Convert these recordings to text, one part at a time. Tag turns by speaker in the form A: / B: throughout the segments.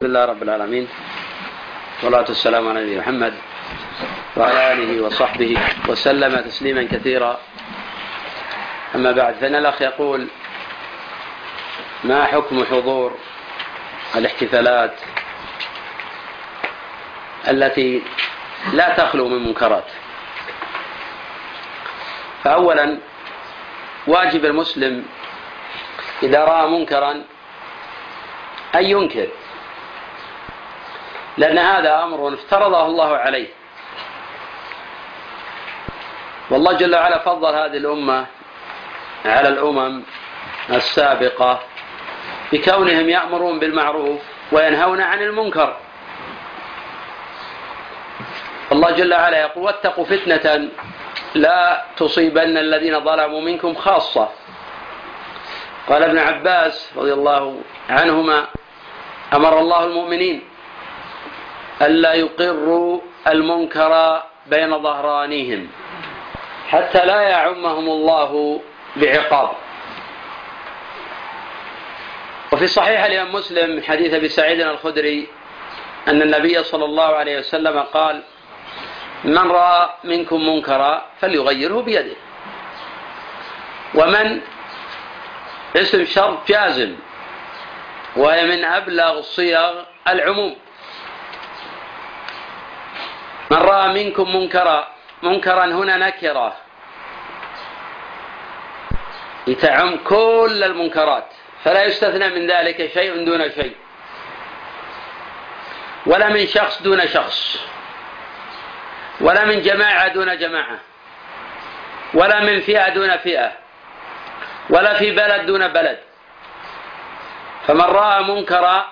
A: بسم الله رب العالمين، والصلاة والسلام على نبينا محمد وعلى آله وصحبه وسلم تسليما كثيرا. أما بعد، فإن الأخ يقول: ما حكم حضور الاحتفالات التي لا تخلو من منكرات؟ فأولا، واجب المسلم إذا رأى منكرا أن ينكر، لأن هذا أمر افترضه الله عليه، والله جل وعلا فضل هذه الأمة على الأمم السابقة بكونهم يأمرون بالمعروف وينهون عن المنكر. الله جل وعلا يقول: واتقوا فتنة لا تصيبن الذين ظلموا منكم خاصة. قال ابن عباس رضي الله عنهما: أمر الله المؤمنين ألا يقروا المنكر بين ظهرانيهم حتى لا يعمهم الله بعقاب. وفي صحيح الإمام مسلم حديث أبي سعيد الخدري أن النبي صلى الله عليه وسلم قال: من رأى منكم منكرا فليغيره بيده. ومن اسم شرط جازم، وهي من أبلغ صيغ العموم. من رأى منكم منكرا هنا نكرة يتعم كل المنكرات، فلا يستثنى من ذلك شيء دون شيء، ولا من شخص دون شخص، ولا من جماعة دون جماعة، ولا من فئة دون فئة، ولا في بلد دون بلد. فمن رأى منكرا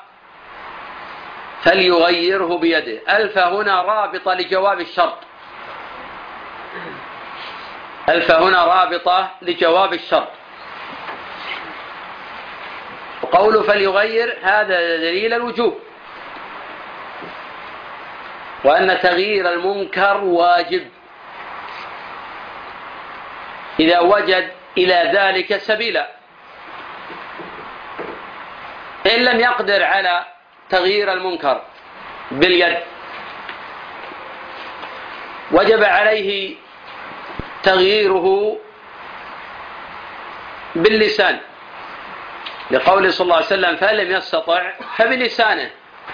A: فليغيره بيده. ألف هنا رابطة لجواب الشرط، ألف هنا رابطة لجواب الشرط. وقوله فليغير هذا دليل الوجوب، وأن تغيير المنكر واجب إذا وجد إلى ذلك سبيلا. إن لم يقدر على تغيير المنكر باليد، وجب عليه تغييره باللسان، لقوله صلى الله عليه وسلم: فإن لم يستطع فبلسانه،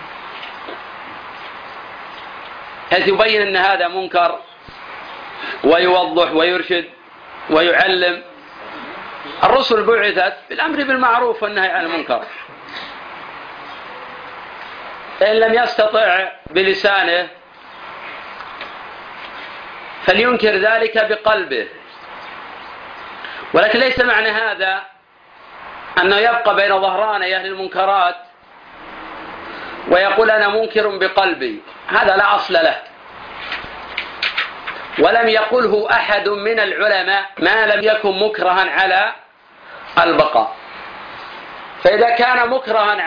A: حيث يبين أن هذا منكر ويوضح ويرشد ويعلم. الرسل بعثت بالأمر بالمعروف والنهي عن المنكر. إن لم يستطع بلسانه فلينكر ذلك بقلبه. ولكن ليس معنى هذا أنه يبقى بين ظهراني أهل المنكرات ويقول: أنا منكر بقلبي. هذا لا أصل له، ولم يقله أحد من العلماء ما لم يكن مكرها على البقاء. فإذا كان مكرها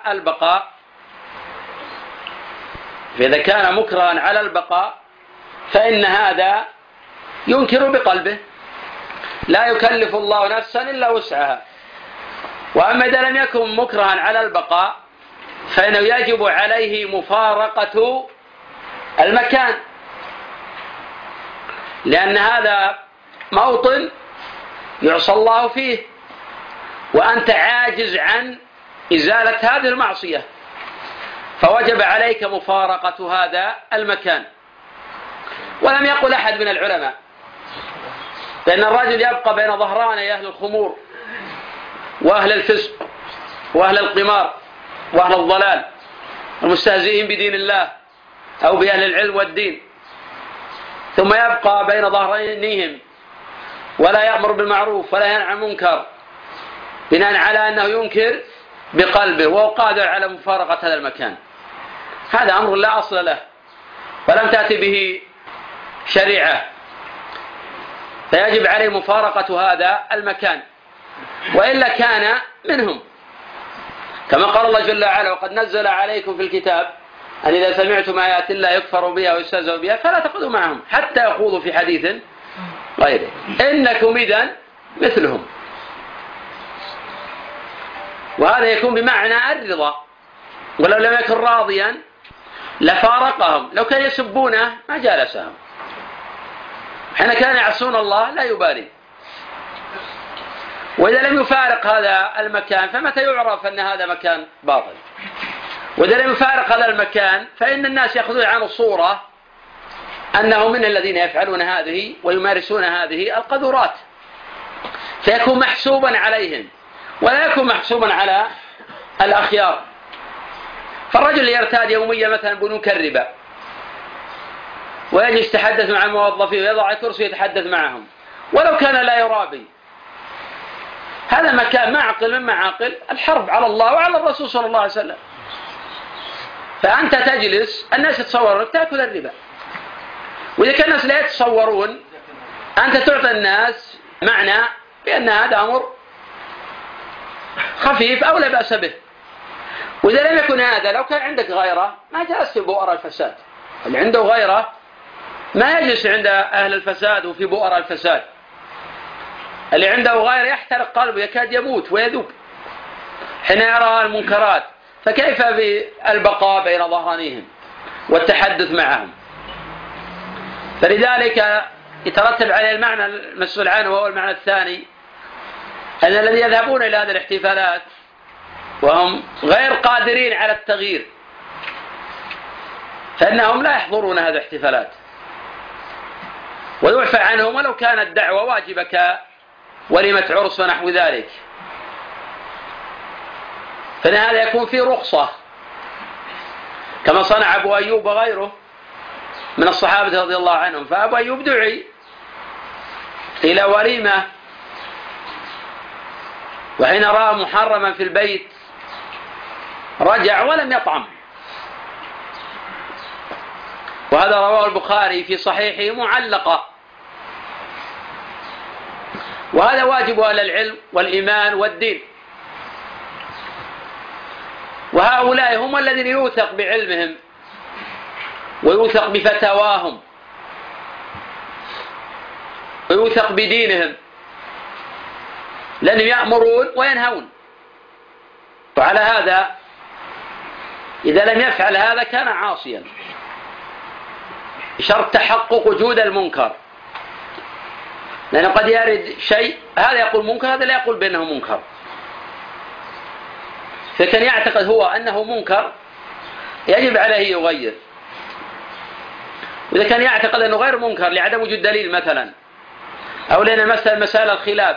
A: على البقاء فإن هذا ينكر بقلبه، لا يكلف الله نفسا إلا وسعها. وأما إذا لم يكن مكرها على البقاء فإنه يجب عليه مفارقة المكان، لأن هذا موطن يعصى الله فيه، وأنت عاجز عن إزالة هذه المعصية، فوجب عليك مفارقة هذا المكان. ولم يقل أحد من العلماء بأن الرجل يبقى بين ظهراني أهل الخمور وأهل الفسق وأهل القمار وأهل الضلال المستهزئين بدين الله أو بأهل العلم والدين، ثم يبقى بين ظهرانيهم ولا يأمر بالمعروف ولا ينهى عن المنكر، بناء على أنه ينكر بقلبه وهو قادر على مفارقة هذا المكان. هذا أمر لا أصل له، ولم تأتي به شريعة، فيجب عليه مفارقة هذا المكان، وإلا كان منهم، كما قال الله جل وعلا: وقد نزل عليكم في الكتاب أن إذا سمعتم آيات الله يكفر بها ويستهزأ بها فلا تقعدوا معهم حتى يخوضوا في حديث غيره إنكم إذن مثلهم. وهذا يكون بمعنى الرضا، ولو لم يكن راضيا لفارقهم، لو كانوا يسبونه ما جالسهم، حين كانوا يعصون الله لا يبالي. وإذا لم يفارق هذا المكان فمتى يعرف أن هذا مكان باطل؟ وإذا لم يفارق هذا المكان فإن الناس يأخذون عنه الصورة أنه من الذين يفعلون هذه ويمارسون هذه القذورات، فيكون محسوبا عليهم ولا يكون محسوبا على الأخيار. فالرجل يرتاد يوميا مثلا بنوك الربا ويجلس يتحدث مع الموظفين ويضع كرسي يتحدث معهم ولو كان لا يرابي، هذا مكان معقل من معاقل الحرب على الله وعلى الرسول صلى الله عليه وسلم. فأنت تجلس الناس يتصورون تأكل الربا، وإذا كان الناس لا يتصورون أنت تعطي الناس معنى بأن هذا أمر خفيف أو لا بأس به. وإذا لم يكن هذا، لو كان عندك غيره ما جلس في بؤر الفساد، اللي عنده غيره ما يجلس عند أهل الفساد وفي بؤر الفساد. اللي عنده غير يحترق قلبه يكاد يموت ويذوب حين يرى المنكرات، فكيف بالبقاء بين ظهرانيهم والتحدث معهم؟ فلذلك يترتب عليه المعنى المسؤول عنه، وهو المعنى الثاني، أن الذين يذهبون إلى هذه الاحتفالات وهم غير قادرين على التغيير فإنهم لا يحضرون هذه الاحتفالات، ويعفى عنهم ولو كانت دعوة واجبة كوليمة عرس ونحو ذلك. فإن هذا يكون فيه رخصة كما صنع أبو أيوب وغيره من الصحابة رضي الله عنهم. فأبو أيوب دعي إلى وليمة وحين رأى محرما في البيت رجع ولم يطعم، وهذا رواه البخاري في صحيحه معلقة. وهذا واجب أهل العلم والإيمان والدين، وهؤلاء هم الذين يوثق بعلمهم ويوثق بفتاواهم ويوثق بدينهم، لأنهم يأمرون وينهون. وعلى هذا إذا لم يفعل هذا كان عاصيا، بشرط تحقق وجود المنكر، لأنه قد يرد شيء هذا يقول منكر هذا لا يقول بأنه منكر، فكان يعتقد هو أنه منكر يجب عليه يغير. وإذا كان يعتقد أنه غير منكر لعدم وجود دليل مثلا، أو لأن مسألة الخلاف،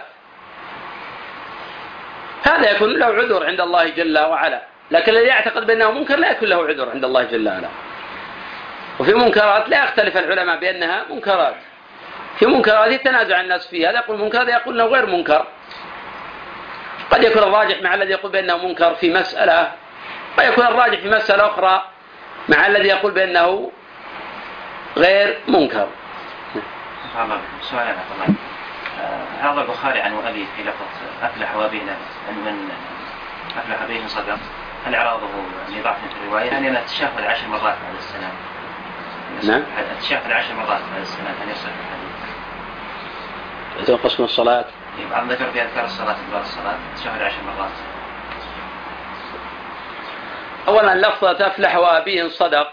A: هذا يكون له عذر عند الله جل وعلا. لكن الذي يعتقد بأنه منكر لا يكون له عذر عند الله جل وعلا. وفي منكرات لا يختلف العلماء بأنها منكرات، في منكرات يتنازع الناس فيها، هذا يقول منكر هذا يقول انه غير منكر. قد يكون الراجح مع الذي يقول بأنه منكر في مسألة، ويكون الراجح في مسألة أخرى مع الذي يقول بأنه غير منكر.
B: سؤال هذا البخاري عن أبي في لفظ أفلح وأبينا من أفلح به صدق، هل إعراضه لضعف في الرواية؟ يعني أنا أتشهد 10 مرات على السلام.
A: نعم.
B: أتشهد 10 مرات على السلام، هل يصح الحديث؟
A: تنقص من الصلاة؟
B: عم ذكر في أذكار الصلاة بعد الصلاة أتشهد 10 مرات.
A: أولا لفظة أفلح وأبيه صدق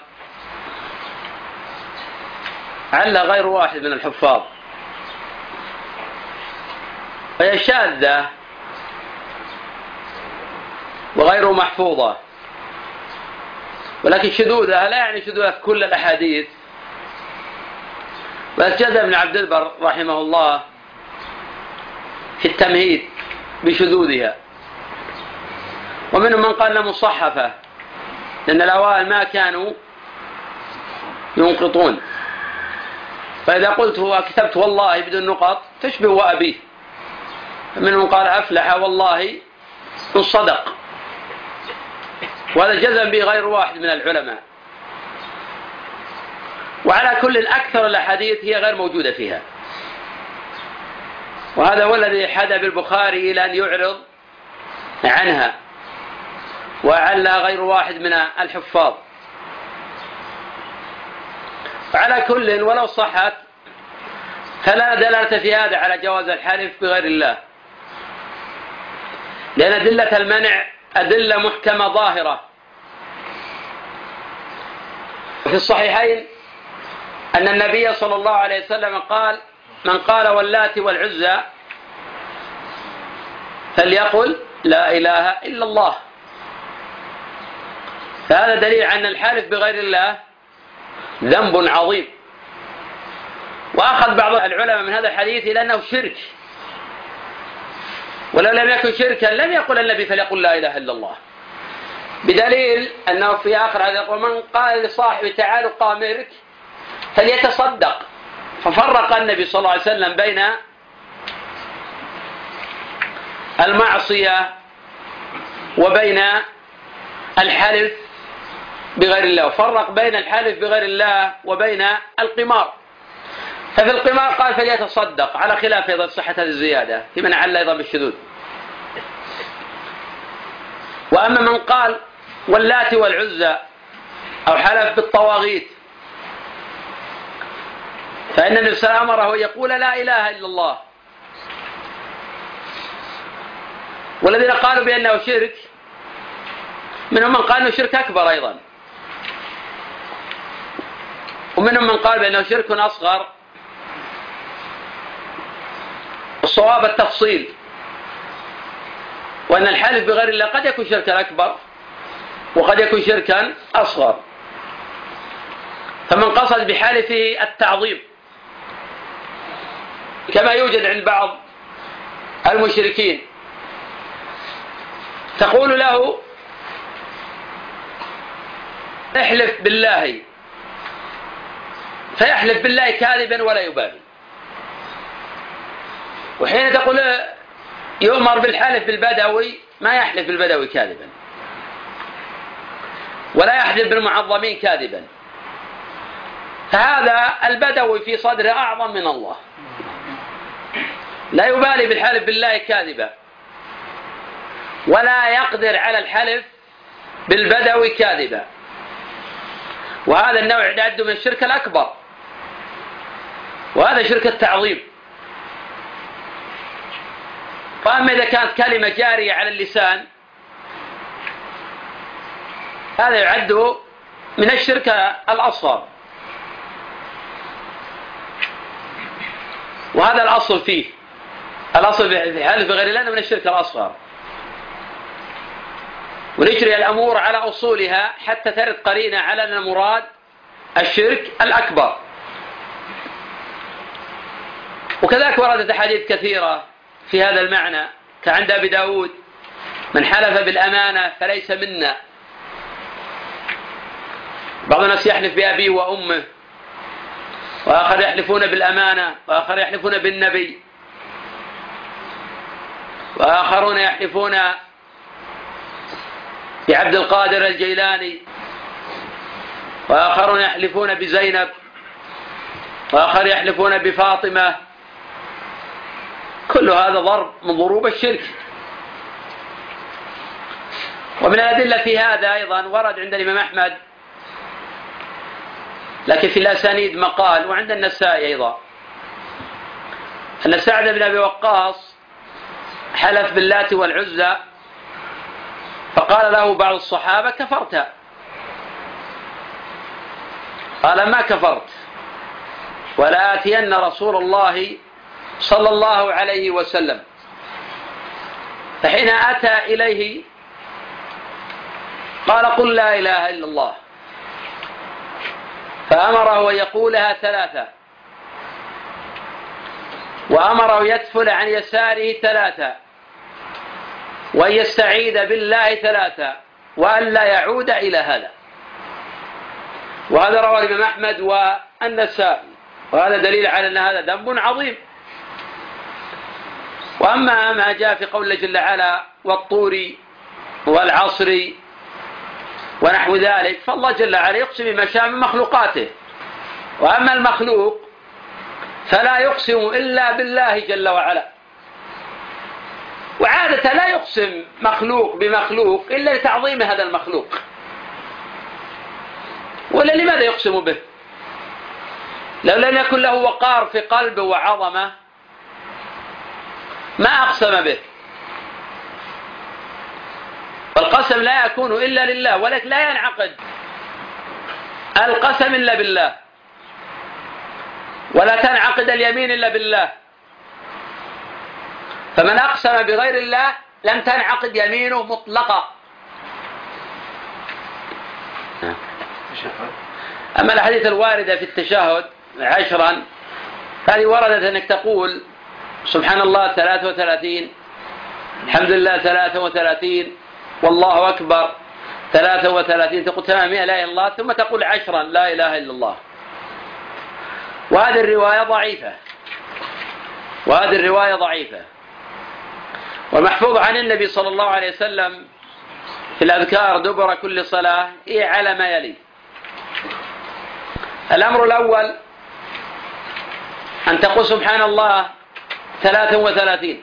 A: عل غير واحد من الحفاظ، وهي شاذة وغير محفوظة، ولكن شذوذها لا يعني شذوذها في كل الأحاديث. بس جزم ابن عبد البر رحمه الله في التمهيد بشذوذها، ومنهم من قال انها مصحفة، لأن الأوائل ما كانوا ينقطون، فإذا قلت وكتبت والله بدون نقط تشبه وأبيه. منهم قال أفلح والله إن صدق، وهذا جزم به غير واحد من العلماء. وعلى كل أكثر الأحاديث هي غير موجودة فيها، وهذا هو الذي حدى بالبخاري إلى أن يعرض عنها، وعلى غير واحد من الحفاظ. وعلى كل ولو صحت فلا دلالة في هذا على جواز الحلف بغير الله، لأن أدلة المنع أدلة محكمة ظاهرة وفي الصحيحين أن النبي صلى الله عليه وسلم قال: من قال واللات والعزى فليقل لا إله إلا الله. فهذا دليل على أن الحالف بغير الله ذنب عظيم. وأخذ بعض العلماء من هذا الحديث إلى أنه شرك، ولو لم يكن شركا لم يقل النبي فليقل لا إله إلا الله، بدليل أنه في آخر هذا يقول: من قال لصاحبه تعال قامرك فليتصدق. ففرق النبي صلى الله عليه وسلم بين المعصية وبين الحلف بغير الله، وفرق بين الحلف بغير الله وبين القمار. ففي القمار قال فليتصدق، على خلاف أيضا صحة هذه الزيادة في من عل أيضا بالشذوذ. وأما من قال واللات والعزى أو حلف بالطواغيت فإن النبي صلى الله عليه وسلم أمره يقول لا إله إلا الله. والذين قالوا بأنه شرك منهم من قال أنه شرك أكبر أيضا، ومنهم من قال بأنه شرك أصغر. الصواب التفصيل، وأن الحلف بغير الله قد يكون شركا أكبر وقد يكون شركا أصغر. فمن قصد بحلفه التعظيم كما يوجد عند بعض المشركين، تقول له احلف بالله، فيحلف بالله كاذبا ولا يبالي. وحين تقول يؤمر بالحلف بالبدوي ما يحلف بالبدوي كاذبا ولا يحلف بالمعظمين كاذبا، فهذا البدوي في صدره أعظم من الله، لا يبالي بالحلف بالله كاذبا ولا يقدر على الحلف بالبدوي كاذبا. وهذا النوع يعد من الشرك الأكبر، وهذا شرك التعظيم. وأما إذا كانت كلمة جارية على اللسان هذا يعد من الشرك الأصغر، وهذا الأصل فيه، الأصل في حلف غير الله من الشرك الأصغر. ونجري الأمور على أصولها حتى ترد قرينة على أن المراد الشرك الأكبر. وكذلك وردت أحاديث كثيرة في هذا المعنى، كعند أبي داود: من حلف بالأمانة فليس منا. بعض الناس يحلف بأبيه وأمه، وآخر يحلفون بالأمانة، وآخر يحلفون بالنبي، وآخرون يحلفون بعبد القادر الجيلاني، وآخرون يحلفون بزينب، وآخر يحلفون بفاطمة. كل هذا ضرب من ضروب الشرك. ومن الأدلة في هذا أيضا ورد عند الإمام أحمد لكن في الأسانيد مقال، وعند النسائي أيضا، أن سعد بن أبي وقاص حلف باللات والعزى فقال له بعض الصحابة: كفرت. قال: ما كفرت، ولآتين رسول الله صلى الله عليه وسلم. فحين أتى إليه قال: قل لا إله إلا الله. فأمره أن يقولها 3، وأمره يدفل عن يساره 3، وأن يستعيذ بالله 3، وأن لا يعود إلى هذا. وهذا رواه الإمام أحمد والنسائي، وهذا دليل على أن هذا ذنب عظيم. وأما ما جاء في قول الله جل وعلا: والطور والعصر ونحو ذلك، فالله جل وعلا يقسم بما شاء من مخلوقاته. وأما المخلوق فلا يقسم إلا بالله جل وعلا، وعادة لا يقسم مخلوق بمخلوق إلا لتعظيم هذا المخلوق، ولا لماذا يقسم به؟ لو لم يكن له وقار في قلبه وعظمة ما أقسم به. والقسم لا يكون إلا لله، ولكن لا ينعقد القسم إلا بالله، ولا تنعقد اليمين إلا بالله. فمن أقسم بغير الله لم تنعقد يمينه مطلقا. أما الأحاديث الواردة في التشهد 10 هذه وردت أنك تقول سبحان الله 33، الحمد لله 33، والله أكبر 33، تقول 800 لا إله إلا الله، ثم تقول 10 لا إله إلا الله. وهذه الرواية ضعيفة، والمحفوظ عن النبي صلى الله عليه وسلم في الأذكار دبر كل صلاة على ما يلي. الأمر الأول أن تقول سبحان الله 33،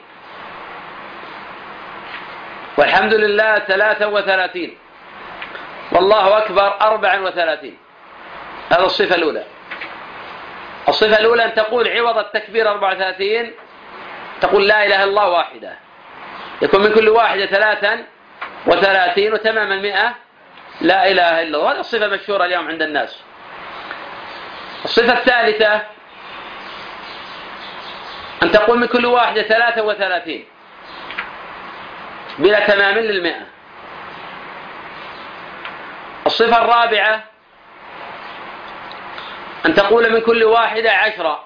A: والحمد لله 33، والله أكبر 34. هذا الصفة الأولى. الصفة الأولى أن تقول عوض التكبير 34 تقول لا إله إلا الله واحدة، يكون من كل واحدة 33 وتمام 100 لا إله إلا الله. هذه الصفة مشهورة اليوم عند الناس. الصفة الثالثة أن تقول من كل واحدة 33 بلا تمام لل100. الصفة الرابعة أن تقول من كل واحدة 10.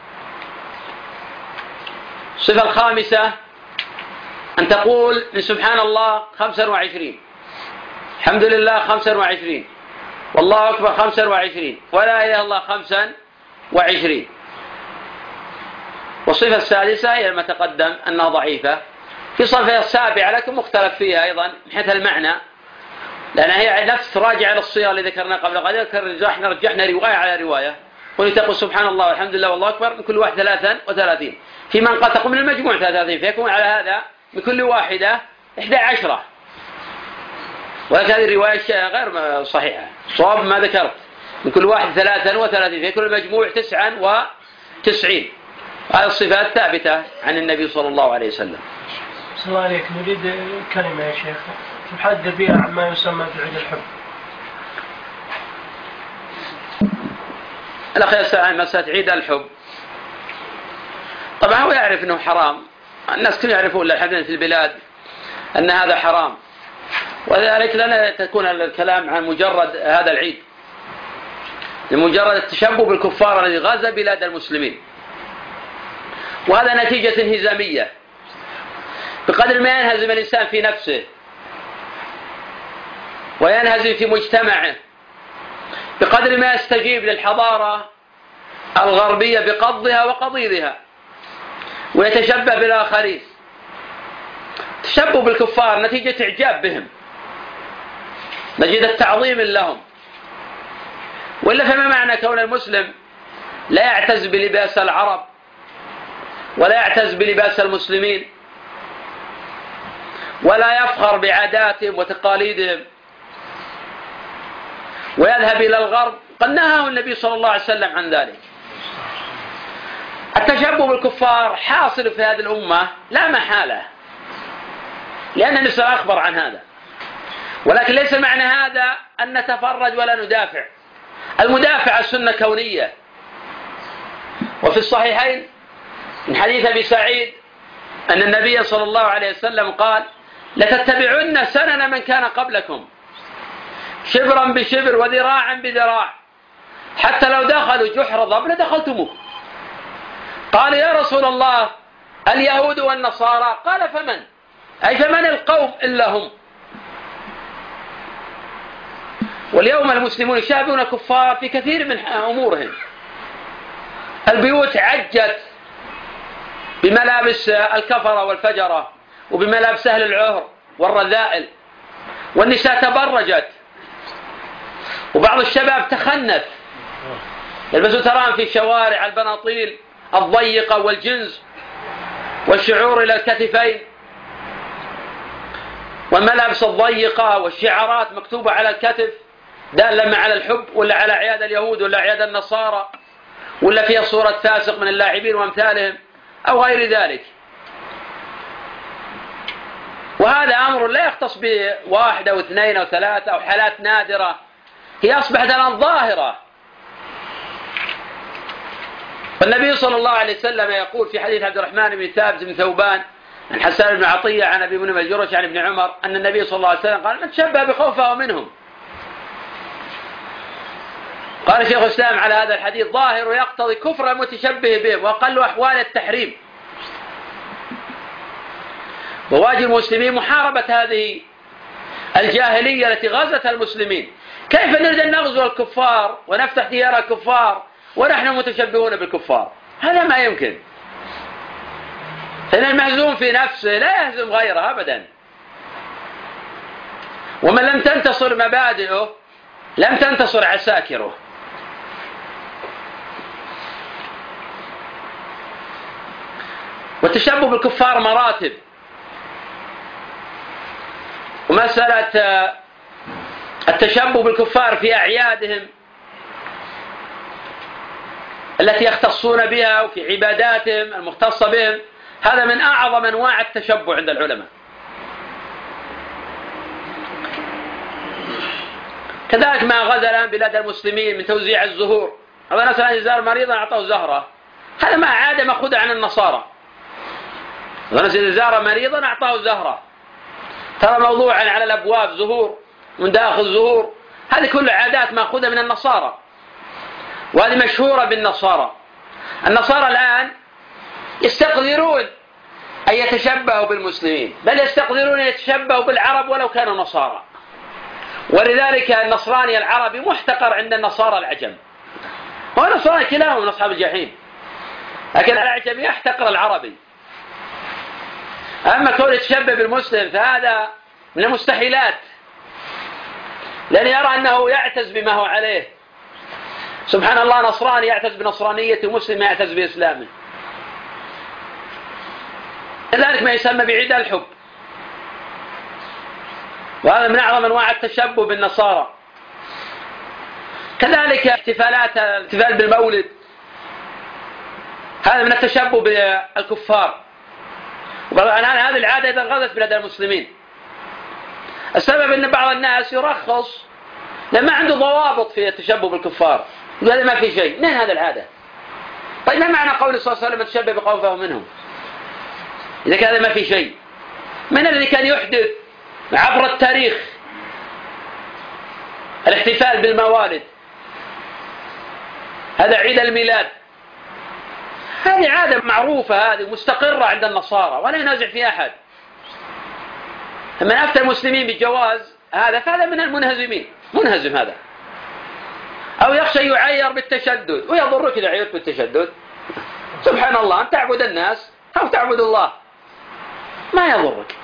A: الصفة الخامسة أن تقول من سبحان الله 25، الحمد لله 25، والله أكبر 25، ولا إله إلا الله 25. والصفة السادسة هي ما تقدم أنها ضعيفة. في صفة سابعة لكن مختلف فيها أيضا من حيث المعنى، لأنها هي نفس راجعة للصيغة اللي ذكرنا قبل قليل. رجحنا رواية على رواية، ولتقول سبحان الله والحمد لله والله أكبر من كل واحد 33. في من قد تقوم من المجموع 33، فيكون على هذا من كل واحدة 11. ولكن هذه الرواية غير صحيحة. صواب ما ذكرت من كل واحد 33، فيكون المجموع 99. هذه الصفات ثابتة عن النبي صلى الله عليه وسلم.
C: صلى الله عليك. نريد كلمة يا شيخ تحدث بها عن ما يسمى بعيد الحب.
A: الأخ يسأل عن مسألة عيد الحب. طبعا هو يعرف أنه حرام، الناس كلهم يعرفون الحين في البلاد أن هذا حرام، وذلك لن تكون الكلام عن مجرد هذا العيد، لمجرد التشبه بالكفار الذي غزا بلاد المسلمين. وهذا نتيجة انهزامية. بقدر ما ينهزم الإنسان في نفسه وينهزم في مجتمعه، بقدر ما يستجيب للحضارة الغربية بقضها وقضيضها ويتشبه بالآخرين. تشبه بالكفار نتيجة إعجاب بهم، نتيجة تعظيم لهم. وإلا فما معنى كون المسلم لا يعتز بلباس العرب ولا يعتز بلباس المسلمين ولا يفخر بعاداتهم وتقاليدهم ويذهب إلى الغرب؟ قد نهاه النبي صلى الله عليه وسلم عن ذلك. التشبه بالكفار حاصل في هذه الأمة لا محالة، لأن النبي أخبر عن هذا. ولكن ليس معنى هذا أن نتفرج ولا ندافع. المدافع السنة كونية. وفي الصحيحين من حديث أبي سعيد أن النبي صلى الله عليه وسلم قال: لتتبعن سنن من كان قبلكم شبرا بشبر وذراعا بذراع حتى لو دخلوا جحر ضب لدخلتموه. قال: يا رسول الله اليهود والنصارى؟ قال: فمن؟ أي فمن القوم إلا هم. واليوم المسلمون يشابهون كفار في كثير من أمورهم. البيوت عجت بملابس الكفرة والفجرة وبملابس أهل العهر والرذائل، والنساء تبرجت، وبعض الشباب تخنث يلبسوا تران في شوارع البناطيل الضيقة والجنز والشعور إلى الكتفين والملابس الضيقة والشعارات مكتوبة على الكتف دالة على الحب ولا على أعياد اليهود ولا أعياد النصارى ولا فيها صورة فاسق من اللاعبين وأمثالهم أو غير ذلك. وهذا أمر لا يختص بواحد أو اثنين أو ثلاثة أو حالات نادرة هي أصبحت الآن ظاهرة. والنبي صلى الله عليه وسلم يقول في حديث عبد الرحمن بن ثابت بن ثوبان عن حسان بن عطية عن أبي بن الجرش عن ابن عمر أن النبي صلى الله عليه وسلم قال: من تشبه بقوم فهو منهم. قال شيخ الإسلام على هذا الحديث: ظاهر يقتضي كفر المتشبه بهم وأقل أحوال التحريم، وواجب المسلمين محاربة هذه الجاهلية التي غزت المسلمين. كيف نريد أن نغزو الكفار ونفتح ديار الكفار ونحن متشبهون بالكفار؟ هذا ما يمكن. فإن المهزوم في نفسه لا يهزم غيره أبدا، ومن لم تنتصر مبادئه لم تنتصر عساكره. والتشبه بالكفار مراتب، ومسألة التشبه بالكفار في أعيادهم التي يختصون بها وفي عباداتهم المختصة بهم، هذا من أعظم أنواع التشبه عند العلماء. كذلك ما غزا الآن بلاد المسلمين من توزيع الزهور، أو مثلا يزار مريضا أعطاه زهرة، هذا ما عادة مأخوذة عن النصارى. إذا زار مريضا أعطاه زهرة، ترى موضوعا على الأبواب زهور من داخل زهور، هذه كل عادات مأخوذة من النصارى، وهذه مشهورة بالنصارى. النصارى الآن يستقدرون أن يتشبهوا بالمسلمين، بل يستقدرون أن يتشبهوا بالعرب ولو كانوا نصارى. ولذلك النصراني العربي محتقر عند النصارى العجم، هو النصراني كلاهم من أصحاب الجحيم، لكن العجم يحتقر العربي. أما كون يتشبه بالمسلم فهذا من المستحيلات، لأن يرى أنه يعتز بما هو عليه. سبحان الله، نصراني يعتز بنصرانيته ومسلم يعتز بإسلامه. كذلك ما يسمى بعيد الحب، وهذا من أعظم أنواع التشبه بالنصارى. كذلك الاحتفال بالمولد، هذا من التشبه بالكفار. والآن هذه العادة إذا غزت بلاد المسلمين. السبب أن بعض الناس يرخص لما عنده ضوابط في التشبه بالكفار، هذا ما في شيء. من هذا العادة؟ طيب ما معنى قول صلى الله عليه وسلم: تشبه بقوم فهو منهم؟ إذا كان هذا ما في شيء. من الذي كان يحدث عبر التاريخ الاحتفال بالموالد؟ هذا عيد الميلاد، هذه عادة معروفة، هذه مستقرة عند النصارى ولا ينازع فيها أحد. من أفتى المسلمين بجواز هذا فهذا من المنهزمين، منهزم هذا. أو يخشى يعير بالتشدد، ويضرك إذا عيرت بالتشدد. سبحان الله، أن تعبد الناس أو تعبد الله ما يضرك.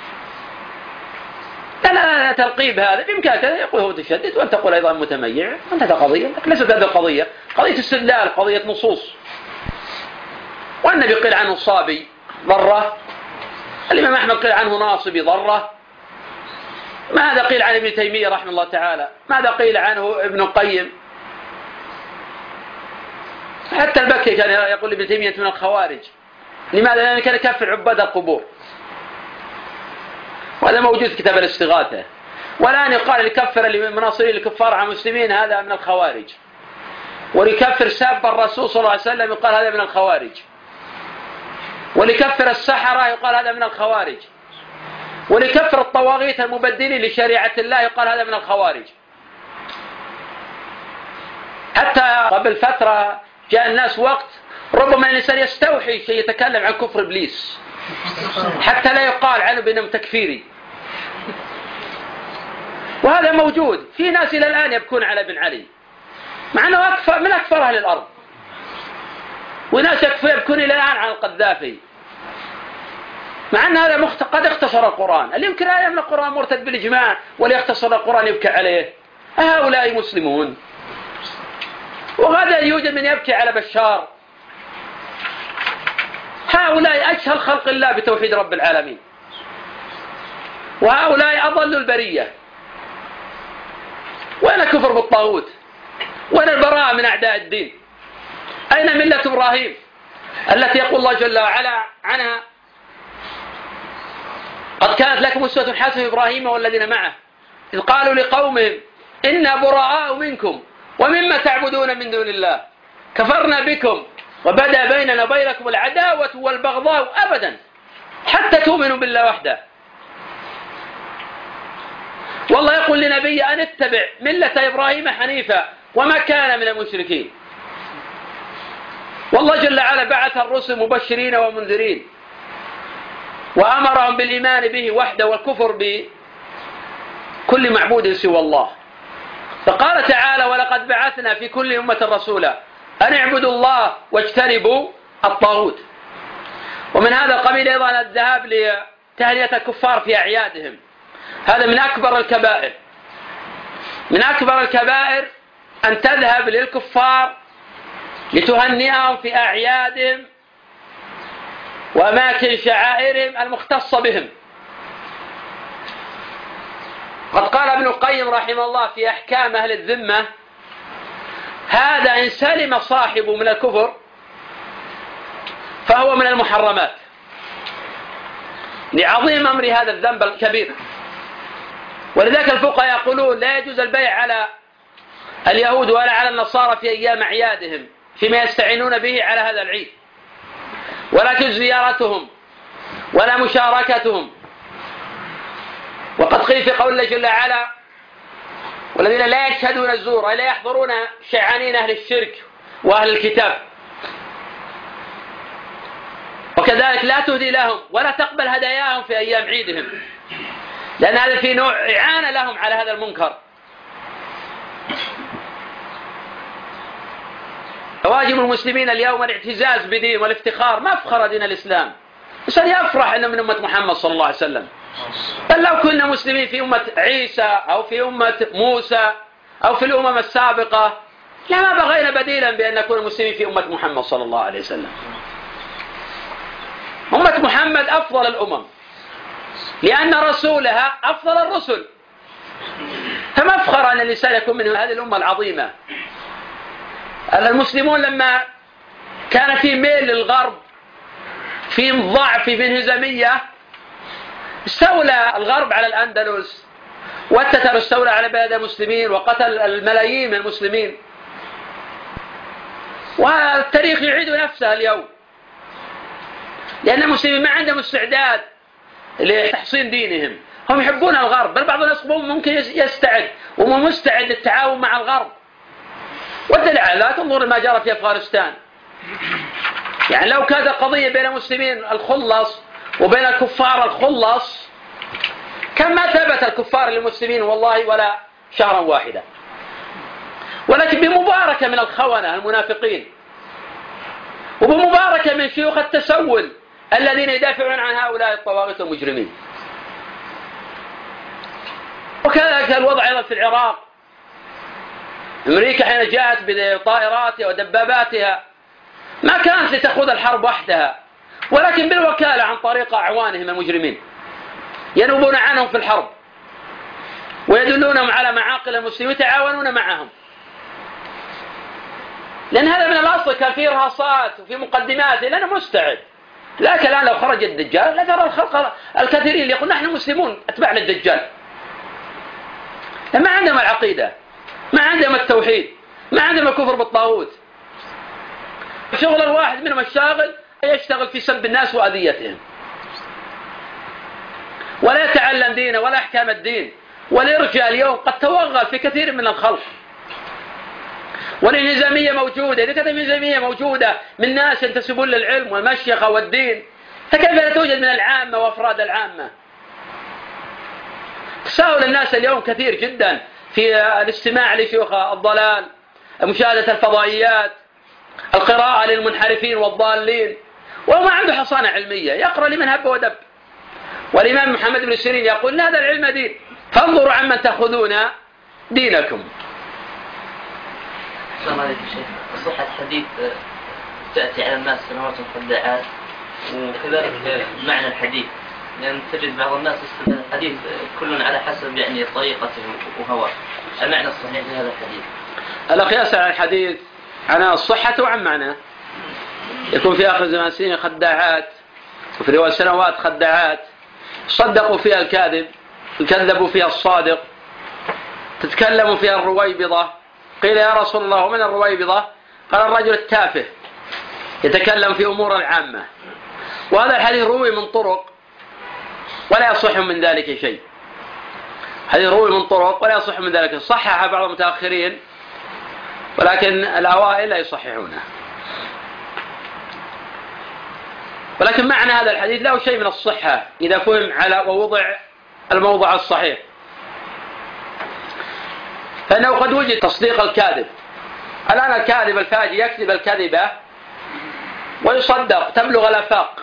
A: لا تلقيب هذا بإمكانك يقول هو تشدد وأن تقول أيضا متميع، انتهت قضية. ليست هذه القضية، قضية استدلال، قضية نصوص. والنبي قيل عنه صابي ضرة، الإمام أحمد قيل عنه ناصبي ضرة. ماذا قيل عن ابن تيمية رحمه الله تعالى؟ ماذا قيل عنه ابن القيم؟ حتى البكي كان يقول ابن تيمية من الخوارج. لماذا؟ لأنه كان يكفر عباد القبور، وهذا موجود في كتاب الاستغاثة. والآن يقال يكفر المناصرين الكفار عن المسلمين هذا من الخوارج، وليكفر ساب الرسول صلى الله عليه وسلم يقال هذا من الخوارج، وليكفر السحرة يقال هذا من الخوارج، وليكفر الطواغيت المبدلين لشريعة الله يقال هذا من الخوارج. حتى قبل فترة جاء الناس وقت ربما الإنسان يستوحي شيء يتكلم عن كفر إبليس حتى لا يقال عنه بأنه تكفيري، وهذا موجود. في ناس إلى الآن يبكون على ابن علي مع أنه من أكثر أهل الأرض، وناس يبكون إلى الآن عن القذافي مع أن هذا قد اختصر القرآن. اللي يمكن آية من القرآن مرتد بالإجماع وليختصر القرآن يبكي عليه. هؤلاء مسلمون. وغدا يوجد من يبكي على بشار. هؤلاء أجهل خلق الله بتوحيد رب العالمين، وهؤلاء أضلوا البرية. وين كفر بالطاغوت؟ وين البراءة من أعداء الدين؟ أين ملة إبراهيم التي يقول الله جل وعلا عنها: قد كانت لكم أسوة حسنة إبراهيم والذين معه إذ قالوا لقومهم إنا براء منكم ومما تعبدون من دون الله كفرنا بكم وبدأ بيننا وبينكم العداوة والبغضاء أبدا حتى تؤمنوا بالله وحده. والله يقول لنبي أن اتبع ملة إبراهيم حنيفا وما كان من المشركين. والله جل وعلا بعث الرسل مبشرين ومنذرين وأمرهم بالإيمان به وحده والكفر بكل معبود سوى الله. فقال تعالى ولقد بعثنا في كل أمة رسولا أن اعبدوا الله واجتنبوا الطاغوت. ومن هذا القبيل أيضا الذهاب لتهنئة الكفار في أعيادهم، هذا من أكبر الكبائر. من أكبر الكبائر أن تذهب للكفار لتهنئهم في أعيادهم وأماكن شعائرهم المختصة بهم. قد قال ابن القيم رحمه الله في أحكام أهل الذمة: هذا إن سلم صاحبه من الكفر فهو من المحرمات لعظيم أمر هذا الذنب الكبير. ولذلك الفقهاء يقولون لا يجوز البيع على اليهود ولا على النصارى في أيام أعيادهم فيما يستعينون به على هذا العيد، ولا تجوز زيارتهم ولا مشاركتهم. وقد قيل في قول الله جل وعلا: والذين لا يشهدون الزور أي لا يحضرون شيعانين أهل الشرك وأهل الكتاب. وكذلك لا تهدي لهم ولا تقبل هداياهم في أيام عيدهم، لأن هذا في نوع إعانة لهم على هذا المنكر. واجب المسلمين اليوم الاعتزاز بدين والافتخار، ما أفخر دين الإسلام. الإنسان يفرح أنه من أمة محمد صلى الله عليه وسلم. بل لو كنا مسلمين في أمة عيسى أو في أمة موسى أو في الأمم السابقة لما بغينا بديلا بأن نكون مسلمين في أمة محمد صلى الله عليه وسلم. أمة محمد أفضل الأمم لأن رسولها أفضل الرسل، فما أفخر أن الإنسان يكون من هذه الأمة العظيمة. المسلمون لما كان في ميل للغرب، في ضعف، في انهزامية، استولى الغرب على الأندلس، والتتر استولى على بلاد المسلمين وقتل الملايين من المسلمين. والتاريخ يعيد نفسه اليوم، لأن المسلمين ما عندهم استعداد لتحصين دينهم، هم يحبون الغرب، بل بعض الناس ممكن يستعد ومستعد للتعاون مع الغرب. والدليل لا تنظر ما جرى في أفغانستان، يعني لو كانت قضية بين المسلمين الخلص وبين الكفار الخلص كان ما ثبت الكفار للمسلمين والله ولا شهرا واحدا، ولكن بمباركة من الخونة المنافقين وبمباركة من شيوخ التسول الذين يدافعون عن هؤلاء الطواغيت المجرمين. وكذلك الوضع أيضا في العراق. أمريكا حين جاءت بطائراتها ودباباتها ما كانت لتخوض الحرب وحدها، ولكن بالوكالة عن طريق أعوانهم المجرمين ينوبون عنهم في الحرب ويدلونهم على معاقل المسلمين ويتعاونون معهم. لأن هذا من الأصل كان فيه رهاصات وفي مقدمات، لأنه مستعد. لكن الآن لو خرج الدجال لترى الخلق الكثيرين يقول نحن مسلمون أتباع للدجال، ما عندهم العقيدة، ما عندهم التوحيد، ما عندهم الكفر بالطاغوت. شغل الواحد منهم الشاغل يشتغل في سب الناس وأذيتهم، ولا يتعلم دينه ولا أحكام الدين. والإرجاء اليوم قد توغل في كثير من الخلق، والانهزامية موجودة. إذا كانت الانهزامية موجودة من ناس ينتسبون للعلم والمشيخة والدين، فكيف لا توجد من العامة وأفراد العامة؟ تساهل الناس اليوم كثير جدا في الاستماع لشيوخ الضلال، مشاهدة الفضائيات، القراءة للمنحرفين والضالين، وما عنده حصانة علمية، يقرأ لمن هب ودب. والإمام محمد بن سيرين يقول إن هذا العلم دين، فانظروا عمن تأخذون دينكم.
D: السلام عليكم شيخ. صحة الحديث تأتي على الناس سنوات خداعات، وكذلك معنى الحديث، لأن تجد بعض الناس يستخدم الحديث كل على حسب يعني طريقته وهواه. المعنى الصحيح لهذا الحديث؟
A: الأخ يسأل عن الحديث عن الصحة وعن معناه. يكون في آخر زمان سنين خداعات، وفي رواية سنوات خداعات، صدقوا فيها الكاذب، كذبوا فيها الصادق. تتكلم فيها الرويبضة. قيل يا رسول الله ومن الرويبضة؟ قال الرجل التافه يتكلم في أمور العامة. وهذا الحديث روي من طرق ولا يصح من ذلك شيء. حديث روي من طرق ولا يصح من ذلك. صحح بعض المتأخرين ولكن الأوائل لا يصححونه. ولكن معنى هذا الحديث له شيء من الصحة إذا فهم على ووضع الموضع الصحيح، فإنه قد وجد تصديق الكاذب. الآن الكاذب الفاجي يكذب الكذبة ويصدق تبلغ الآفاق،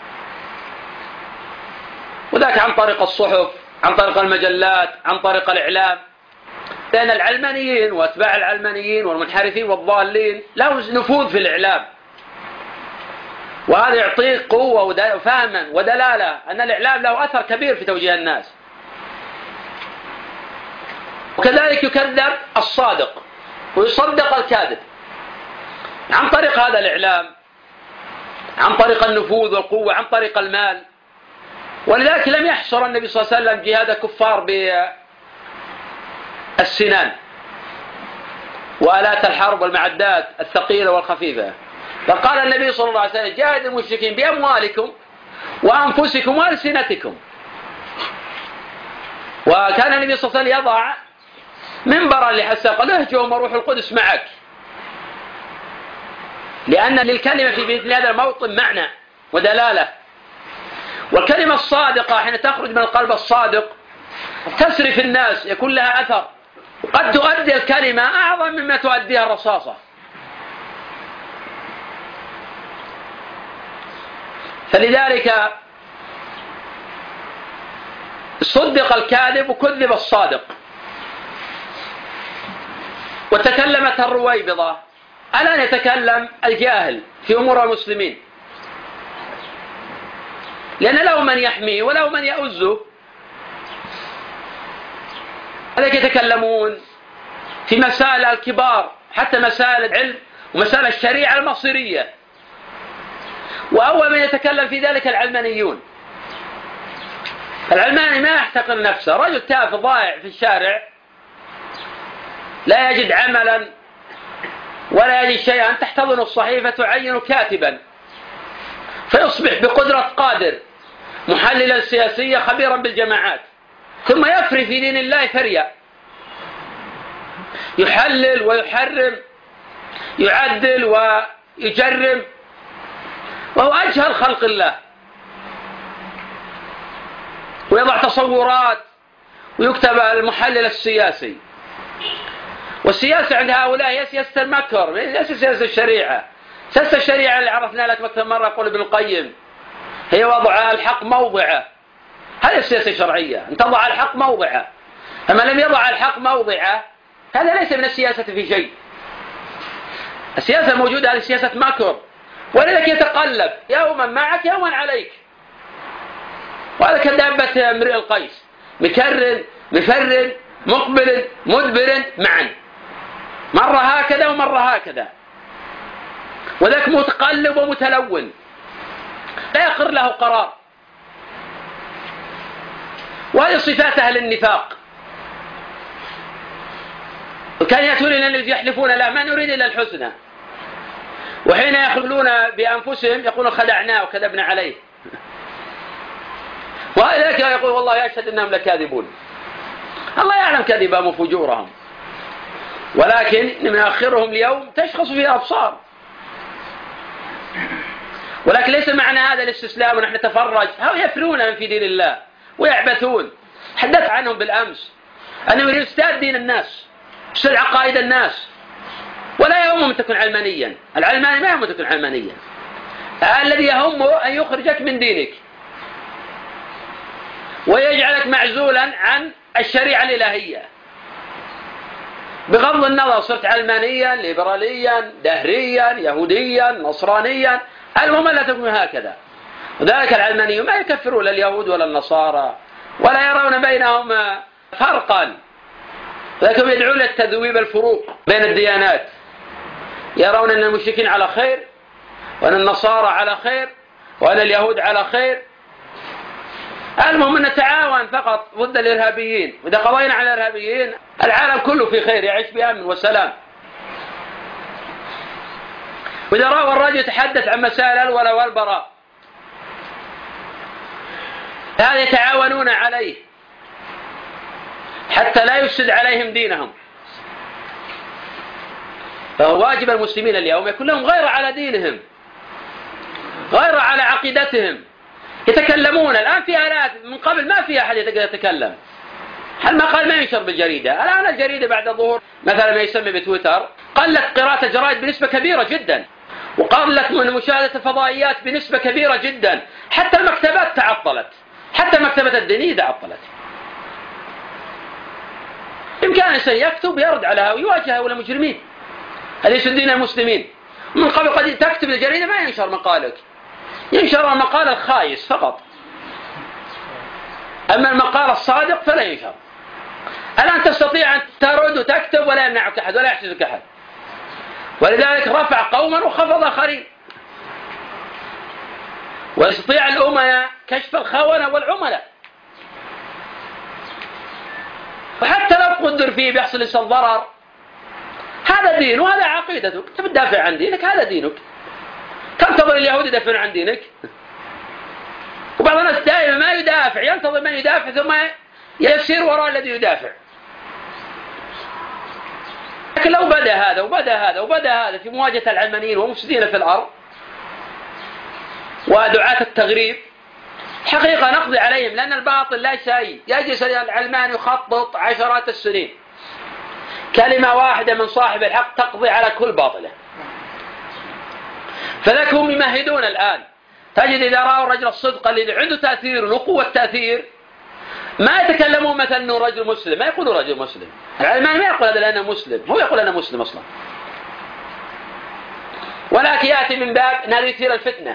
A: وذاك عن طريق الصحف، عن طريق المجلات، عن طريق الإعلام. لأن العلمانيين وأتباع العلمانيين والمنحرفين والضالين له نفوذ في الإعلام، وهذا يعطيك قوة وفهما ودلالة أن الإعلام له أثر كبير في توجيه الناس. وكذلك يكذب الصادق ويصدق الكاذب عن طريق هذا الإعلام، عن طريق النفوذ والقوة، عن طريق المال. ولذلك لم يحصر النبي صلى الله عليه وسلم جهاد الكفار بالسنان وآلات الحرب والمعدات الثقيلة والخفيفة، فقال النبي صلى الله عليه وسلم جاهد المشركين بأموالكم وأنفسكم وألسنتكم. وكان النبي صلى الله عليه وسلم يضع منبرا لحسان قال اهجهم وروح القدس معك، لأن للكلمة في مثل هذا الموطن معنى ودلالة. والكلمة الصادقة حين تخرج من القلب الصادق تسري في الناس، يكون لها أثر، وقد تؤدي الكلمة أعظم مما تؤديها الرصاصة. فلذلك صدق الكاذب وكذب الصادق. وتكلمت الرويبضة. الآن يتكلم الجاهل في أمور المسلمين، لأن له من يحميه وله من يؤزه. هذا يتكلمون في مسائل الكبار، حتى مسائل العلم ومسائل الشريعة المصيرية. وأول من يتكلم في ذلك العلمانيون. العلماني ما يحتقر نفسه، رجل تافه ضائع في الشارع لا يجد عملا ولا يجد شيئا، تحتضن الصحيفة تعين كاتبا فيصبح بقدرة قادر محللا سياسيا خبيرا بالجماعات، ثم يفري في دين الله فريا، يحلل ويحرم، يعدل ويجرم، وهو أجهل خلق الله، ويضع تصورات ويكتب المحلل السياسي. والسياسة عند هؤلاء هي سياسة المكر، ليس سياسة الشريعة. سياسة الشريعة اللي عرفنا لك أكثر مرة يقول ابن القيم هي وضع الحق موضعه. هذه السياسة الشرعية، أن تضع الحق موضعه. أما لم يضع الحق موضعه هذا ليس من السياسة في شيء. السياسة الموجودة هذه سياسة مكر، ولذلك يتقلب يوما معك يوما عليك. وهذا كدابة امرئ القيس، مكر مفر مقبل مدبر معا، مرة هكذا ومرة هكذا، وذاك متقلب ومتلون لا يقر له قرار. وهذه صفات أهل النفاق. وكان يأتون الذين يحلفون لا ما نريد إلا الحسنى، وحين يخلون بأنفسهم يقولون خدعناه وكذبنا عليه. وذلك يقول والله يشهد أنهم لكاذبون. الله يعلم كذبهم وفجورهم، ولكن من آخرهم اليوم تشخص فيه الأبصار. ولكن ليس معنى هذا الاستسلام ونحن نتفرج. هم يفرون في دين الله ويعبثون. حدثت عنهم بالأمس أنهم يريدون استاد دين الناس، استاد عقائد الناس، ولا يهمهم أن تكون علمانيا. العلماني ما يهمه تكون علمانيا، الذي يهمه أن يخرجك من دينك ويجعلك معزولا عن الشريعة الإلهية. بغض النظر صرت علمانيا ليبراليا دهريا يهوديا نصرانيا، المهم لا تكون هكذا. وذلك العلمانيون ما يكفرون اليهود ولا النصارى ولا يرون بينهم فرقا، لكن يدعون للتذويب الفروق بين الديانات. يرون أن المشركين على خير، وأن النصارى على خير، وأن اليهود على خير، المهم أن نتعاون فقط ضد الإرهابيين، وإذا قضينا على الإرهابيين العالم كله في خير يعيش بأمن وسلام. وإذا رأى الرجل يتحدث عن مسائل الولاء والبراء هذا يتعاونون عليه حتى لا يفسد عليهم دينهم. فهو واجب المسلمين اليوم يكون لهم غير على دينهم، غير على عقيدتهم. يتكلمون الآن في آلات، من قبل ما في أحد يتكلم. المقال ما ينشر بالجريدة، الآن الجريدة بعد ظهور مثلا ما يسمى بتويتر قلت قراءة الجرائد بنسبة كبيرة جدا، وقلت من مشاهدة الفضائيات بنسبة كبيرة جدا، حتى المكتبات تعطلت، حتى المكتبة الدينية تعطلت. إمكان الإنسان يكتب يرد عليها ويواجه هؤلاء المجرمين هذه يسدون المسلمين. من قبل قد تكتب الجريدة ما ينشر مقالك، ينشر المقال الخايس فقط، أما المقال الصادق فلا ينشر. الآن تستطيع أن ترد وتكتب ولا يمنعك أحد ولا يحجزك أحد، ولذلك رفع قوما وخفض آخرين. ويستطيع الأمناء كشف الخونة والعملاء، وحتى لو قدر فيه بيحصل إنسان ضرر هذا دين وهذا عقيدتك، تبي تدافع عن دينك هذا دينك. تنتظر اليهود يدافعون عن دينك؟ وبعض الناس دائما ما يدافع، ينتظر من يدافع ثم يسير وراء الذي يدافع. لكن لو بدأ هذا وبدأ هذا وبدأ هذا في مواجهة العلمانيين ومفسدين في الأرض ودعاة التغريب حقيقة نقضي عليهم، لأن الباطل لا شيء. يجلس العلمان يخطط عشرات السنين، كلمة واحدة من صاحب الحق تقضي على كل باطله. فذلك هم يمهدون الآن. تجد إذا رأوا الرجل الصدق اللي عنده تأثير وقوة تأثير ما يتكلمون مثلا أنه رجل مسلم، ما يقولوا رجل مسلم. العلمان ما يقول هذا لأنه مسلم، هو يقول أنا مسلم أصلا، ولكن يأتي من باب أنه يثير الفتنة.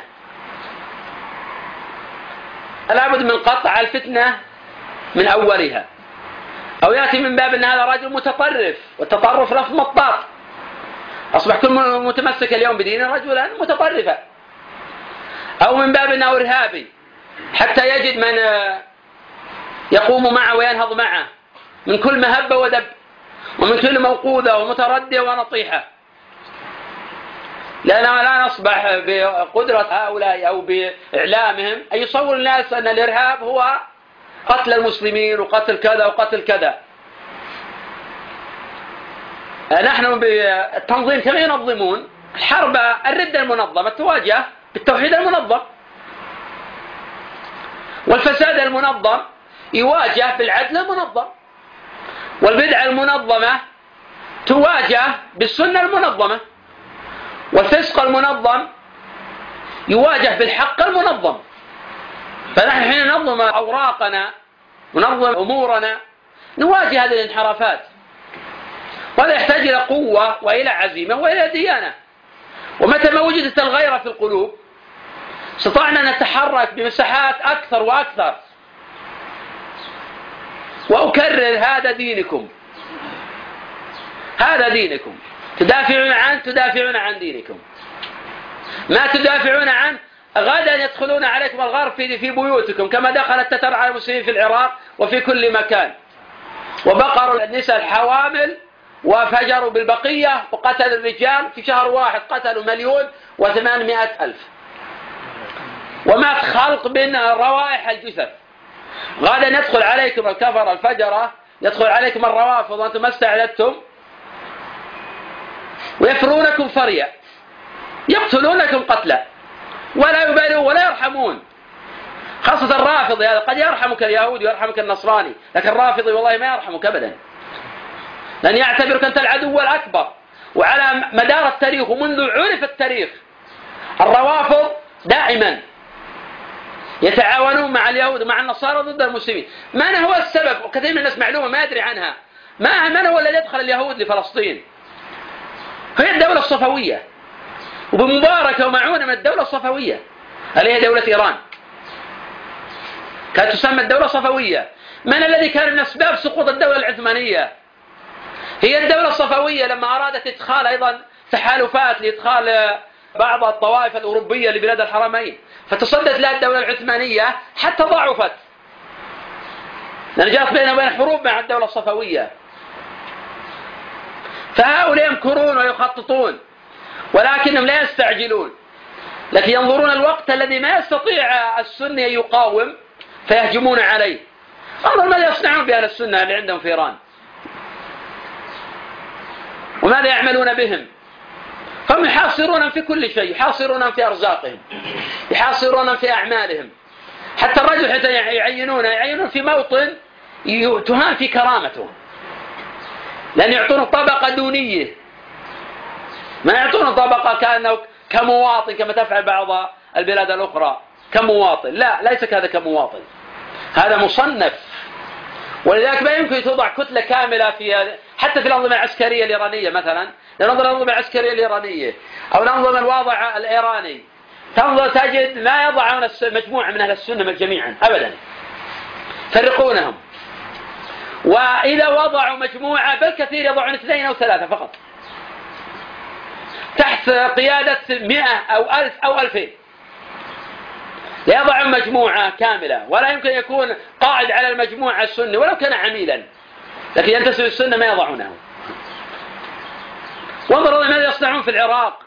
A: لابد من قطع الفتنة من أولها، أو يأتي من باب أن هذا رجل متطرف، والتطرف لفظ مطاط. أصبح كل متمسك اليوم بدينه رجلا متطرفا، أو من باب أنه إرهابي حتى يجد من يقوم معه وينهض معه من كل مهبة ودب ومن كل موقوذة ومتردية ونطيحة. لأننا لا نصبح بقدرة هؤلاء أو بإعلامهم أن يصور الناس أن الإرهاب هو قتل المسلمين وقتل كذا وقتل كذا. نحن بالتنظيم كما ينظمون الحرب الردة المنظمة تواجه بالتوحيد المنظم، والفساد المنظم يواجه بالعدل المنظم، والبدعة المنظمة تواجه بالسنة المنظمة، والفسق المنظم يواجه بالحق المنظم. فنحن حين ننظم أوراقنا وننظم أمورنا نواجه هذه الانحرافات، وهذا يحتاج إلى قوة وإلى عزيمة وإلى ديانة. ومتى ما وجدت الغيرة في القلوب استطعنا أن نتحرك بمساحات أكثر وأكثر. وأكرر هذا دينكم، هذا دينكم، تدافعون عن دينكم، ما تدافعون عنه غدا يدخلون عليكم الغرب في بيوتكم كما دخل التتر على المسلمين في العراق وفي كل مكان، وبقروا النساء الحوامل وفجروا بالبقية وقتلوا الرجال. في شهر واحد قتلوا 1,800,000 ومات خلق من روائح الجثث. غدا يدخل عليكم الكفر الفجرة، يدخل عليكم الروافض وأنتم ما استعددتم، ويفرونكم فريا، يقتلونكم قتلا ولا يبالون ولا يرحمون. خاصة الرافضي هذا قد يرحمك اليهودي ويرحمك النصراني، لكن الرافضي والله ما يرحمك أبدا، لأن يعتبرك أنت العدو الأكبر. وعلى مدار التاريخ ومنذ عرف التاريخ الروافض دائما يتعاونون مع اليهود ومع النصارى ضد المسلمين. من هو السبب؟ وكثير من الناس معلومة ما يدري عنها. من هو الذي يدخل اليهود لفلسطين؟ هي الدولة الصفوية، وبمباركة ومعونة من الدولة الصفوية اللي هي دولة إيران، كانت تسمى الدولة الصفوية. من الذي كان من أسباب سقوط الدولة العثمانية؟ هي الدولة الصفوية لما أرادت إدخال أيضا تحالفات لإدخال بعض الطوائف الأوروبية لبلاد الحرمين، فتصدت لها الدولة العثمانية حتى ضعفت لأن جاءت بينهم وبين حروب مع الدولة الصفوية. فهؤلاء يمكرون ويخططون ولكنهم لا يستعجلون، لكن ينظرون الوقت الذي ما يستطيع السني أن يقاوم فيهجمون عليه. انظر ماذا يصنعون بأهل السنة اللي عندهم في إيران، وماذا يعملون بهم. هم يحاصرونهم في كل شيء، يحاصرونهم في أرزاقهم، يحاصرونهم في أعمالهم. حتى الرجل حتى يعينون في موطن تهان في كرامته، لأن يعطون طبقة دونية، ما يعطون طبقة كأنه كمواطن كما تفعل بعض البلاد الأخرى كمواطن. لا، ليس هذا كمواطن، هذا مصنف. ولذلك ما يمكن توضع كتلة كاملة حتى في الأنظمة العسكرية الإيرانية مثلا. ننظر الأنظمة العسكرية الإيرانية أو ننظر الوضع الإيراني، تنظر تجد ما يضعون مجموعة من أهل السنة جميعا أبدا، فرقونهم. وإذا وضعوا مجموعة بل كثير يضعون 2 أو 3 فقط تحت قيادة 100 أو 1000 أو 2000. لا يضعون مجموعة كاملة، ولا يمكن يكون قائد على المجموعة السني ولو كان عميلا، لكن ينتسب السنة ما يضعونه. وانظروا ماذا يصنعون في العراق.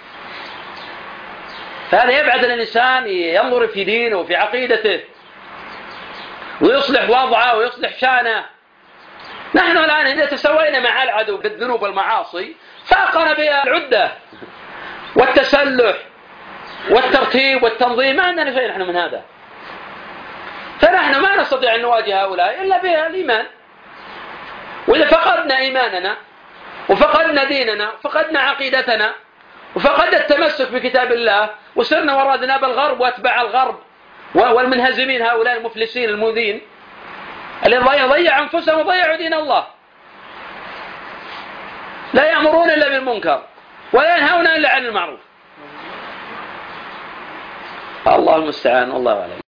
A: فهذا يبعث الإنسان ينظر في دينه وفي عقيدته ويصلح وضعه ويصلح شانه. نحن الآن إذا تسوينا مع العدو بالذنوب والمعاصي فأقنا بها العدة والتسلح والترتيب والتنظيم، ما عندنا شيء نحن من هذا. فنحن ما نستطيع أن نواجه هؤلاء إلا بالإيمان. وإذا فقدنا إيماننا وفقدنا ديننا وفقدنا عقيدتنا وفقدنا التمسك بكتاب الله وسرنا وراء ذناب الغرب واتباع الغرب والمنهزمين هؤلاء المفلسين المؤذين الذين ضيعوا أنفسهم وضيعوا دين الله، لا يأمرون إلا بالمنكر ولا ينهون إلا عن المعروف. الله المستعان، والله أعلم.